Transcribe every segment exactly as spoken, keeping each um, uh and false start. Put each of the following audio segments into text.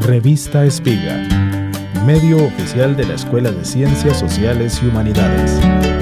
Revista Espiga, medio oficial de la Escuela de Ciencias Sociales y Humanidades.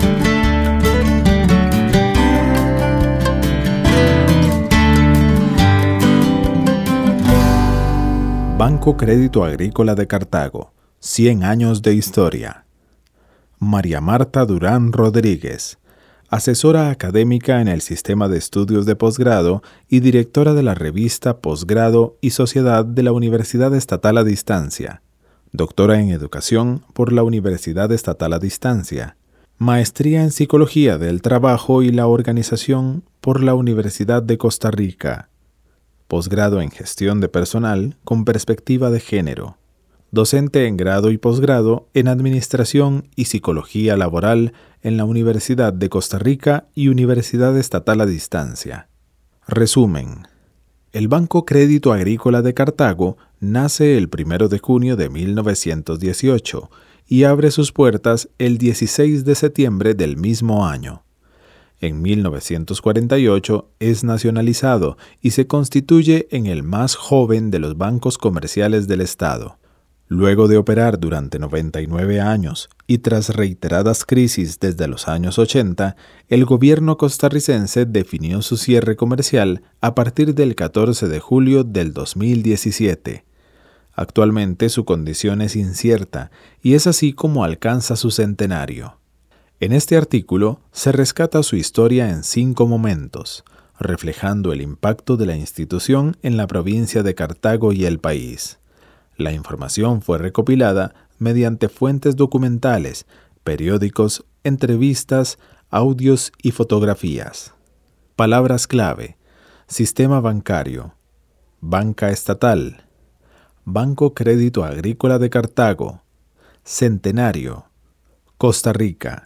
Banco Crédito Agrícola de Cartago, cien años de historia. María Marta Durán Rodríguez, asesora académica en el Sistema de Estudios de Posgrado y directora de la revista Posgrado y Sociedad de la Universidad Estatal a Distancia, doctora en Educación por la Universidad Estatal a Distancia, maestría en Psicología del Trabajo y la Organización por la Universidad de Costa Rica, posgrado en Gestión de Personal con perspectiva de género, docente en grado y posgrado en Administración y Psicología Laboral en la Universidad de Costa Rica y Universidad Estatal a Distancia. Resumen. El Banco Crédito Agrícola de Cartago nace el primero de junio de mil novecientos dieciocho y abre sus puertas el dieciséis de septiembre del mismo año. En mil novecientos cuarenta y ocho es nacionalizado y se constituye en el más joven de los bancos comerciales del Estado. Luego de operar durante noventa y nueve años y tras reiteradas crisis desde los años ochenta, el gobierno costarricense definió su cierre comercial a partir del catorce de julio del dos mil diecisiete. Actualmente su condición es incierta y es así como alcanza su centenario. En este artículo se rescata su historia en cinco momentos, reflejando el impacto de la institución en la provincia de Cartago y el país. La información fue recopilada mediante fuentes documentales, periódicos, entrevistas, audios y fotografías. Palabras clave: sistema bancario, banca estatal, Banco Crédito Agrícola de Cartago, centenario, Costa Rica.